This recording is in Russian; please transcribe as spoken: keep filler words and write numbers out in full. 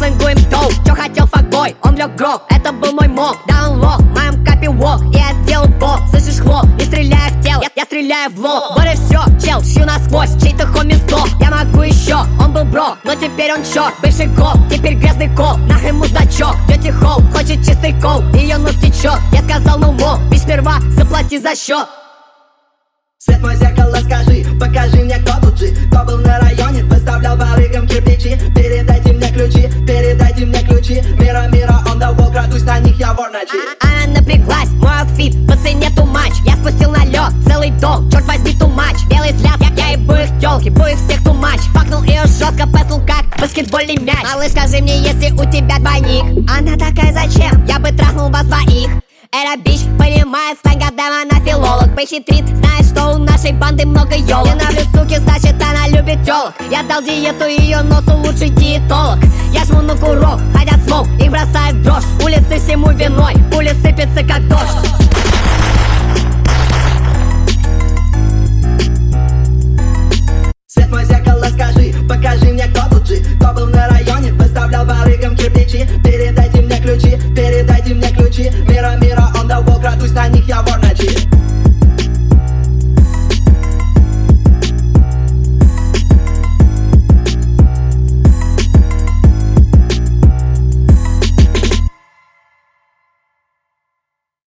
сленгуем доу. Чё хотел факбой, он лёг гроб. Это был мой моб, да он лох. В моем капе вок, и я сделал бог. Слышишь хлоп, не стреляй в тело, я, я стреляю в лоб. Вот и всё, чел, шью насквозь, чей-то хоми сдох. Я могу еще, он был бро, но теперь он черт. Бывший гол, теперь грязный кол, нахрен мудачок. Тети Хоу хочет чистый кол, ее нос течет. Я сказал no more, бич сперва заплати за счет. Свет мой зеркало, скажи, покажи мне, кто тут жив. Кто был на районе, выставлял барыгам кирпичи. Передайте мне ключи, передайте мне ключи. Мира, мира, он давал, крадусь на них, я вор ночи. Она напряглась, мой аутфит по цене too much. Я спустил на лед целый дом, черт возьми too much. Белый взгляд, я, я ебу их тёлки, бу их всех too much. Факнул ее жестко, пэснул как баскетбольный мяч. Малыш, скажи мне, если у тебя двойник. Она такая, зачем? Я бы трахнул вас двоих. Эта бич понимает, стань годам, она филолог. Похитрит, знает, что у нашей банды много ёлок. Я нравлюсь суки, значит она любит тёлок. Я дал диету ее носу, лучший диетолог. Я жму на курок, хотят смог, их бросает в дрожь. Улицы всему виной, пули сыпятся как дождь.